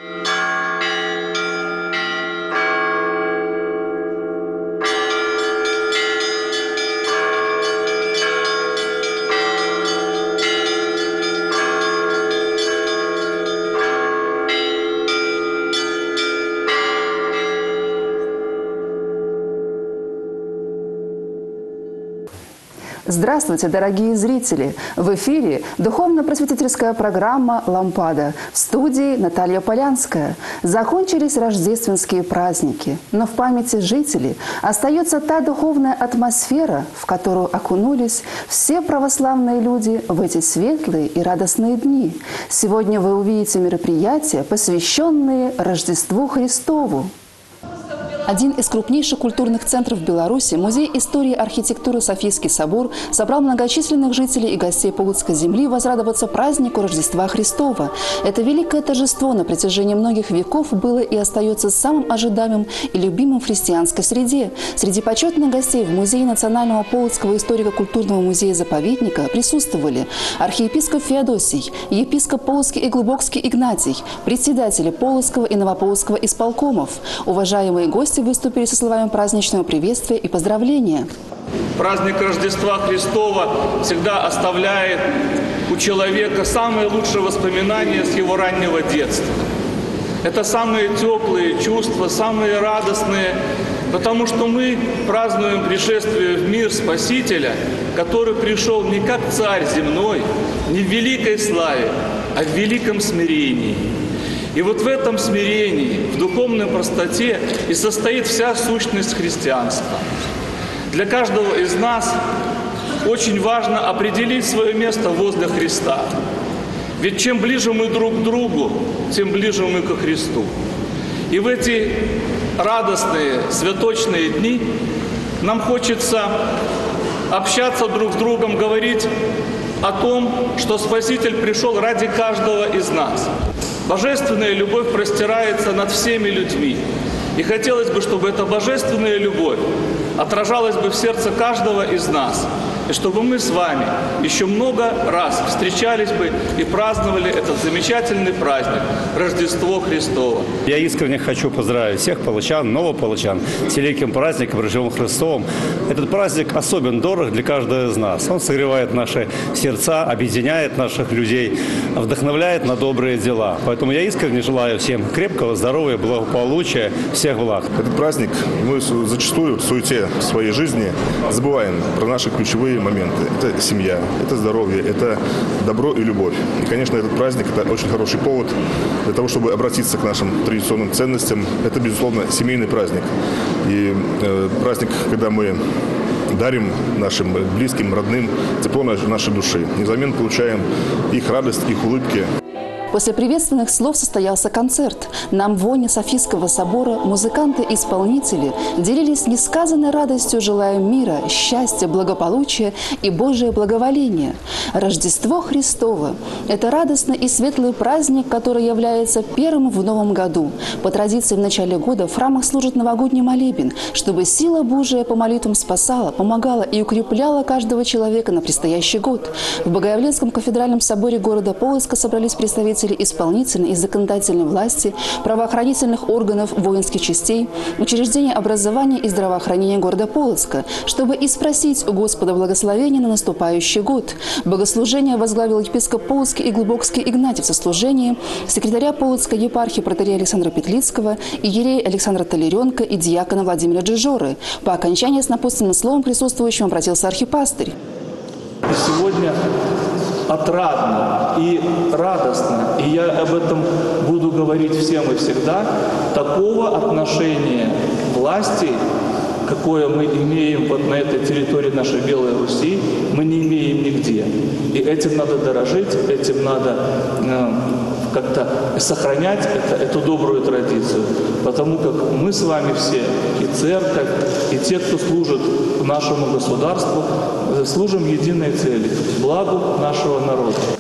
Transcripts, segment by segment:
Здравствуйте, дорогие зрители! В эфире духовно-просветительская программа «Лампада». В студии Наталья Полянская. Закончились рождественские праздники, но в памяти жителей остается та духовная атмосфера, в которую окунулись все православные люди в эти светлые и радостные дни. Сегодня вы увидите мероприятия, посвященные Рождеству Христову. Один из крупнейших культурных центров Беларуси, Музей истории и архитектуры Софийский собор, собрал многочисленных жителей и гостей Полоцкой земли возрадоваться празднику Рождества Христова. Это великое торжество на протяжении многих веков было и остается самым ожидаемым и любимым в христианской среде. Среди почетных гостей в Музее Национального Полоцкого историко-культурного музея-заповедника присутствовали архиепископ Феодосий, епископ Полоцкий и Глубокский Игнатий, председатели Полоцкого и Новополоцкого исполкомов. Уважаемые гости выступили со словами праздничного приветствия и поздравления. Праздник Рождества Христова всегда оставляет у человека самые лучшие воспоминания с его раннего детства. Это самые теплые чувства, самые радостные, потому что мы празднуем пришествие в мир Спасителя, который пришел не как царь земной, не в великой славе, а в великом смирении. И вот в этом смирении, в духовной простоте и состоит вся сущность христианства. Для каждого из нас очень важно определить свое место возле Христа. Ведь чем ближе мы друг к другу, тем ближе мы ко Христу. И в эти радостные, святочные дни нам хочется общаться друг с другом, говорить о том, что Спаситель пришел ради каждого из нас. Божественная любовь простирается над всеми людьми. И хотелось бы, чтобы эта божественная любовь отражалась бы в сердце каждого из нас. И чтобы мы с вами еще много раз встречались бы и праздновали этот замечательный праздник – Рождество Христово. Я искренне хочу поздравить всех полочан, новополочан с великим праздником Рождеством Христовым. Этот праздник особенно дорог для каждого из нас. Он согревает наши сердца, объединяет наших людей, вдохновляет на добрые дела. Поэтому я искренне желаю всем крепкого здоровья, благополучия, всех благ. Этот праздник мы зачастую в суете своей жизни забываем про наши ключевые моменты. Это семья, это здоровье, это добро и любовь. И, конечно, этот праздник – это очень хороший повод для того, чтобы обратиться к нашим традиционным ценностям. Это, безусловно, семейный праздник. И праздник, когда мы дарим нашим близким, родным тепло нашей души. И взамен получаем их радость, их улыбки. После приветственных слов состоялся концерт. На амвоне Софийского собора музыканты-исполнители делились несказанной радостью, желая мира, счастья, благополучия и Божие благоволение. Рождество Христово – это радостный и светлый праздник, который является первым в новом году. По традиции в начале года в храмах служат новогодний молебен, чтобы сила Божия по молитвам спасала, помогала и укрепляла каждого человека на предстоящий год. В Богоявленском кафедральном соборе города Полоцка собрались представители исполнительной и законодательной власти, правоохранительных органов, воинских частей, учреждений образования и здравоохранения города Полоцка, чтобы и спросить у Господа благословения на наступающий год. Богослужение возглавил епископ Полоцкий и Глубокский Игнатий в сослужении, секретаря Полоцкой епархии протоиерея Александра Петлицкого, иерея Александра Толеренко и диакона Владимира Джижоры. По окончании с напутственным словом присутствующим обратился архипастырь. Сегодня отрадно и радостно, и я об этом буду говорить всем и всегда, такого отношения власти, какое мы имеем вот на этой территории нашей Белой Руси, мы не имеем нигде. И этим надо дорожить, этим надо как-то сохранять эту добрую традицию. Потому как мы с вами все, и церковь, и те, кто служит нашему государству, служим единой цели – благу нашего народа. Кто бы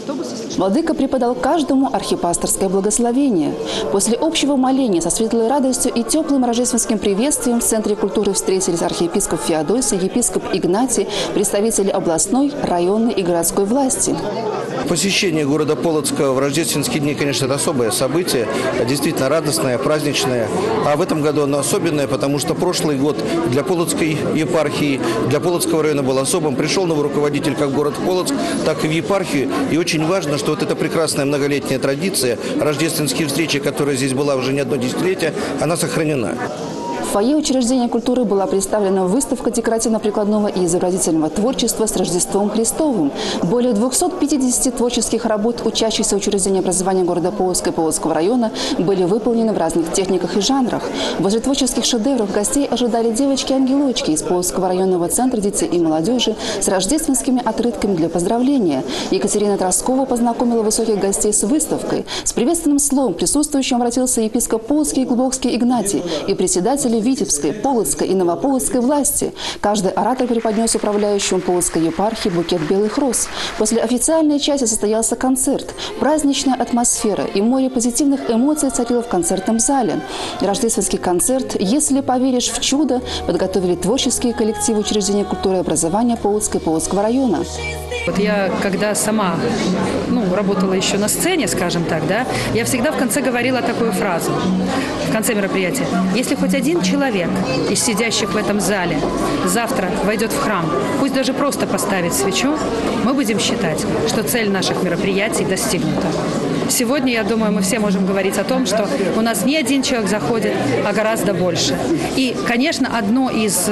Владыка преподал каждому архипасторское благословение. После общего моления со светлой радостью и теплым рождественским приветствием в Центре культуры встретились архиепископ Феодосий, епископ Игнатий, представители областной, районной и городской власти. Посещение города Полоцка в рождественские дни, конечно, это особое событие, действительно радостное, праздничное. А в этом году оно особенное, потому что прошлый год для Полоцкой епархии, для Полоцкого района был особым. Пришел новый руководитель как в город Полоцк, так и в епархию. И очень важно, что вот эта прекрасная многолетняя традиция, рождественские встречи, которая здесь была уже не одно десятилетие, она сохранена. В фойе учреждения культуры была представлена выставка декоративно-прикладного и изобразительного творчества с Рождеством Христовым. Более 250 творческих работ учащихся учреждения образования города Полоцка и Полоцкого района были выполнены в разных техниках и жанрах. Возле творческих шедевров гостей ожидали девочки-ангелочки из Полоцкого районного центра детей и молодежи с рождественскими открытками для поздравления. Екатерина Троскова познакомила высоких гостей с выставкой. С приветственным словом присутствующим обратился епископ Полоцкий и Глубокский Игнатий и председатели Витебской, Полоцкой и Новополоцкой власти. Каждый оратор преподнес управляющему Полоцкой епархии букет белых роз. После официальной части состоялся концерт. Праздничная атмосфера и море позитивных эмоций царило в концертном зале. Рождественский концерт «Если поверишь в чудо» подготовили творческие коллективы учреждения культуры и образования Полоцкой и Полоцкого района. Вот я, когда сама работала еще на сцене, скажем так, да, я всегда в конце говорила такую фразу, в конце мероприятия. Если хоть один человек из сидящих в этом зале завтра войдет в храм, пусть даже просто поставит свечу, мы будем считать, что цель наших мероприятий достигнута. Сегодня, я думаю, мы все можем говорить о том, что у нас не один человек заходит, а гораздо больше. И, конечно, одно из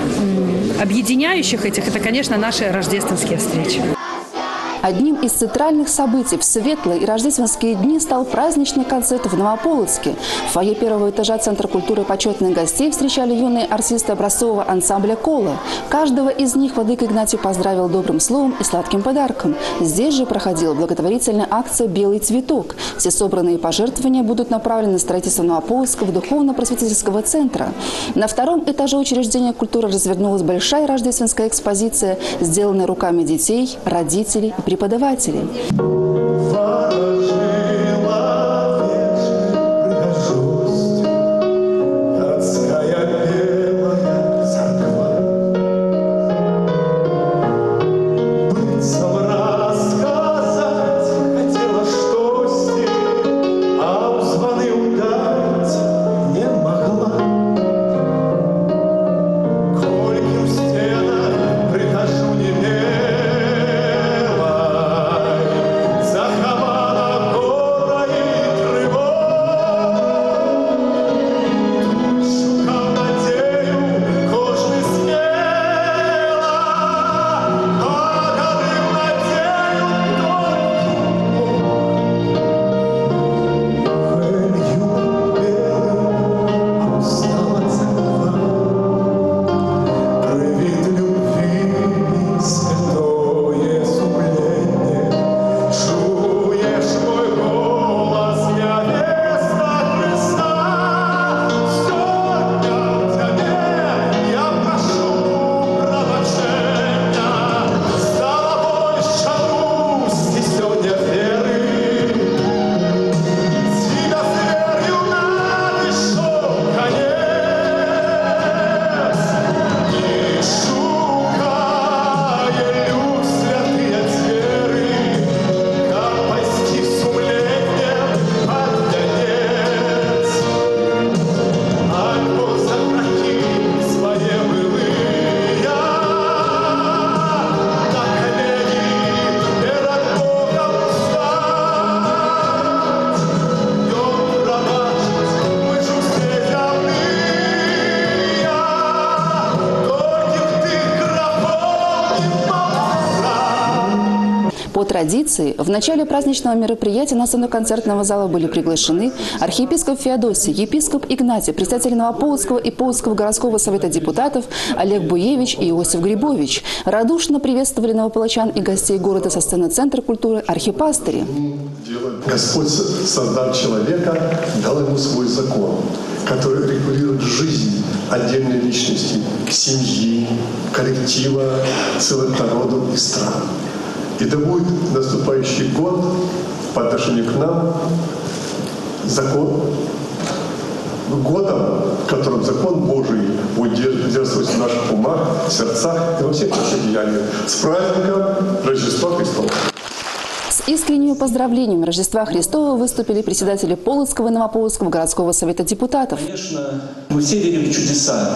объединяющих этих – это, конечно, наши рождественские встречи. Одним из центральных событий в светлые и рождественские дни стал праздничный концерт в Новополоцке. В фойе первого этажа Центра культуры почетных гостей встречали юные артисты образцового ансамбля «Кола». Каждого из них владыка Игнатий поздравил добрым словом и сладким подарком. Здесь же проходила благотворительная акция «Белый цветок». Все собранные пожертвования будут направлены на строительство Новополоцкого духовно-просветительского центра. На втором этаже учреждения культуры развернулась большая рождественская экспозиция, сделанная руками детей, родителей и преподавателей. По традиции, в начале праздничного мероприятия на сцену концертного зала были приглашены архиепископ Феодосий, епископ Игнатий, председатель Новополоцкого и Полоцкого городского совета депутатов Олег Буевич и Иосиф Грибович. Радушно приветствовали новополочан и гостей города со сцены Центра культуры архипастыри. Господь, создав человека, дал ему свой закон, который регулирует жизнь отдельной личности, семьи, коллектива, целых народов и стран. И да будет наступающий год по отношению к нам годом, в котором закон Божий будет держаться в наших умах, сердцах и во всех наших деяниях. С праздником Рождества Христова! С искренними поздравлениями Рождества Христова выступили председатели Полоцкого и Новополоцкого городского совета депутатов. Конечно, мы все верим в чудеса.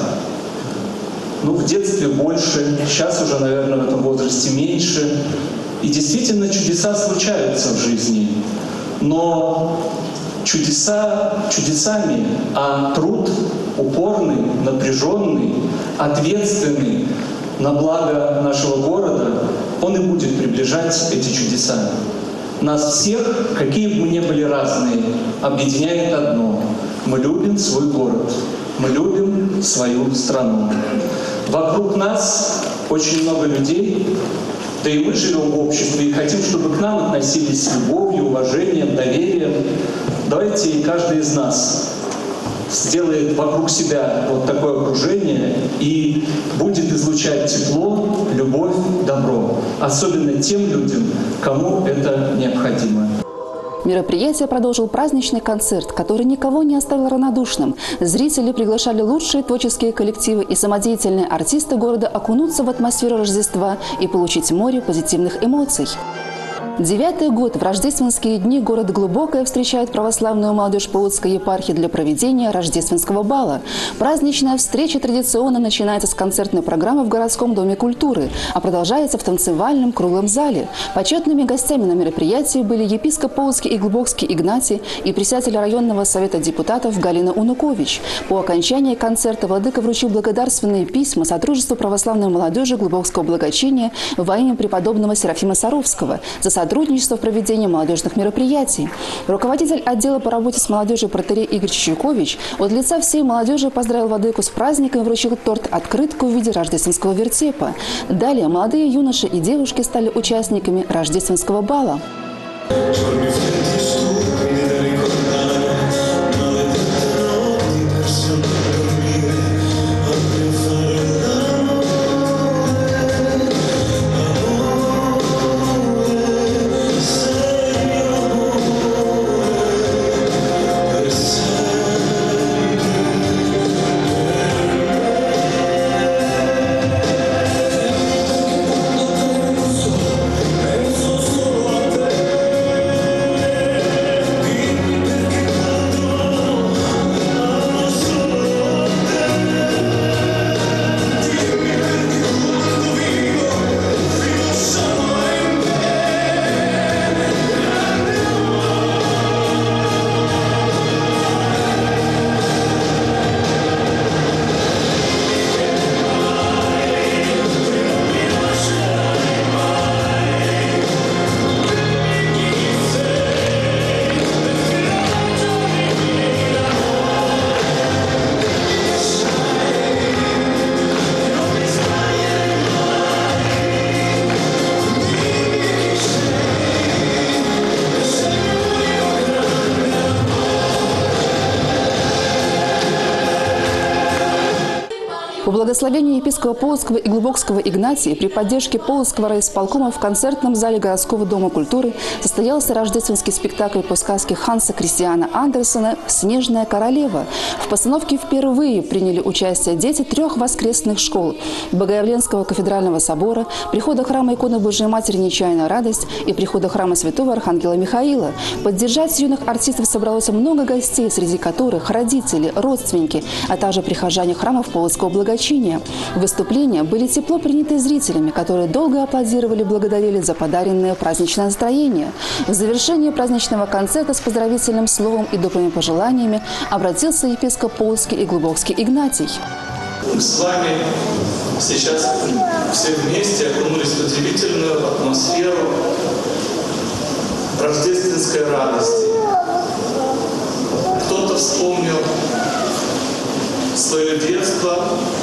Ну, в детстве больше, сейчас уже, наверное, в этом возрасте меньше. И действительно, чудеса случаются в жизни. Но чудеса чудесами, а труд упорный, напряженный, ответственный на благо нашего города, он и будет приближать эти чудеса. Нас всех, какие бы мы ни были разные, объединяет одно. Мы любим свой город, мы любим свою страну. Вокруг нас очень много людей, да и мы живем в обществе и хотим, чтобы к нам относились с любовью, уважением, доверием. Давайте каждый из нас сделает вокруг себя вот такое окружение и будет излучать тепло, любовь, добро. Особенно тем людям, кому это необходимо. Мероприятие продолжил праздничный концерт, который никого не оставил равнодушным. Зрители приглашали лучшие творческие коллективы и самодеятельные артисты города окунуться в атмосферу Рождества и получить море позитивных эмоций. 9-й год в рождественские дни город Глубокое встречает православную молодежь Полоцкой епархии для проведения рождественского бала. Праздничная встреча традиционно начинается с концертной программы в городском доме культуры, а продолжается в танцевальном круглом зале. Почетными гостями на мероприятии были епископ Полоцкий и Глубокский Игнатий и председатель районного совета депутатов Галина Унукович. По окончании концерта владыка вручил благодарственные письма Содружеству православной молодежи Глубокского благочиния во имя преподобного Серафима Саровского за сотрудничество в проведении молодежных мероприятий. Руководитель отдела по работе с молодежью протоиерей Игорь Чичукович от лица всей молодежи поздравил владыку с праздником и вручил торт-открытку в виде рождественского вертепа. Далее молодые юноши и девушки стали участниками рождественского бала. По благословению епископа Полоцкого и Глубокского Игнатия при поддержке Полоцкого райисполкома в концертном зале городского дома культуры состоялся рождественский спектакль по сказке Ханса Кристиана Андерсена «Снежная королева». В постановке впервые приняли участие дети 3 воскресных школ – Богоявленского кафедрального собора, прихода храма иконы Божией Матери «Нечаянная радость» и прихода храма святого Архангела Михаила. Поддержать юных артистов собралось много гостей, среди которых родители, родственники, а также прихожане храмов Полоцкого благочиния. Выступления были тепло приняты зрителями, которые долго аплодировали и благодарили за подаренное праздничное настроение. В завершении праздничного концерта с поздравительным словом и добрыми пожеланиями обратился епископ Полоцкий и Глубокский Игнатий. Мы с вами сейчас все вместе окунулись в удивительную атмосферу рождественской радости. Кто-то вспомнил свое детство,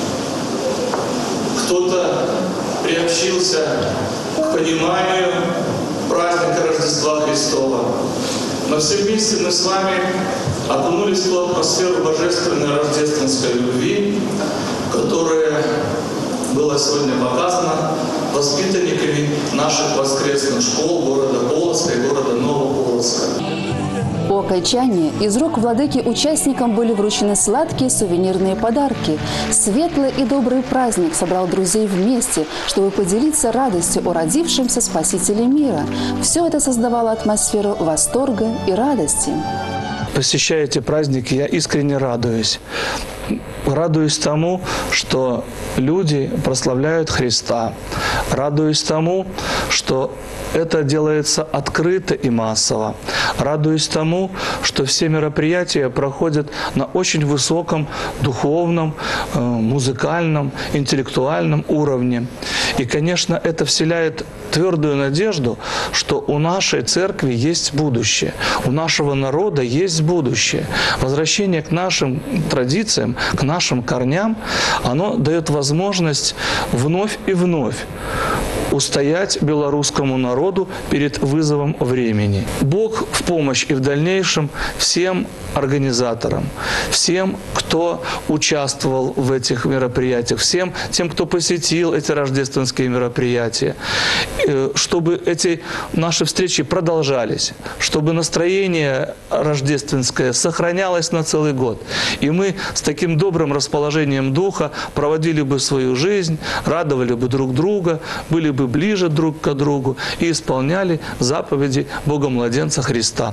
кто-то приобщился к пониманию праздника Рождества Христова. Но все вместе мы с вами окунулись в ту атмосферу божественной рождественской любви, которая было сегодня показано воспитанниками наших воскресных школ города Полоцка и города Новополоцка. По окончании из рук владыки участникам были вручены сладкие сувенирные подарки. Светлый и добрый праздник собрал друзей вместе, чтобы поделиться радостью о родившемся Спасителе мира. Все это создавало атмосферу восторга и радости. Посещая эти праздники, я искренне радуюсь. Радуюсь тому, что люди прославляют Христа. Радуюсь тому, что это делается открыто и массово. Радуюсь тому, что все мероприятия проходят на очень высоком духовном, музыкальном, интеллектуальном уровне. И, конечно, это вселяет твердую надежду, что у нашей церкви есть будущее, у нашего народа есть будущее. Возвращение к нашим традициям, к нашим корням, оно дает возможность вновь и вновь устоять белорусскому народу перед вызовом времени. Бог в помощь и в дальнейшем всем организаторам, всем, кто участвовал в этих мероприятиях, всем тем, кто посетил эти рождественские мероприятия, чтобы эти наши встречи продолжались, чтобы настроение рождественское сохранялось на целый год. И мы с таким добрым расположением духа проводили бы свою жизнь, радовали бы друг друга, были бы ближе друг к другу и исполняли заповеди Бога-младенца Христа.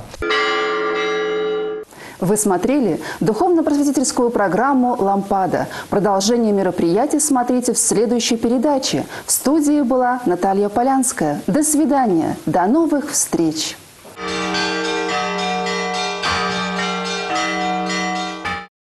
Вы смотрели духовно-просветительскую программу «Лампада». Продолжение мероприятий смотрите в следующей передаче. В студии была Наталья Полянская. До свидания. До новых встреч.